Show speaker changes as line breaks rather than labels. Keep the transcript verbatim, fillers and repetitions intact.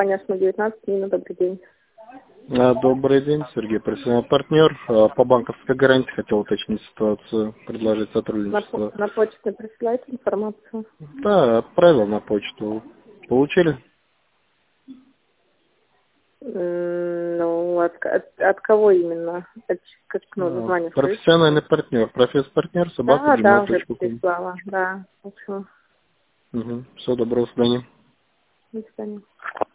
Конечно, девятнадцать, Нина, добрый день.
А, Добрый день, Сергей, профессиональный партнер. А, По банковской гарантии хотел уточнить ситуацию, предложить
На,
сотрудничество.
по- на почту присылайте информацию.
Да, отправил на почту. Получили?
М, Ну, от, от, от кого именно? От, как, ну,
А,
название скажите?
Профессиональный партнер. Профессиональный собака
Да, да,
gmail
уже
точка ком.
прислала, да. В общем,
Угу. Всего доброго, до свидания.
до свидания.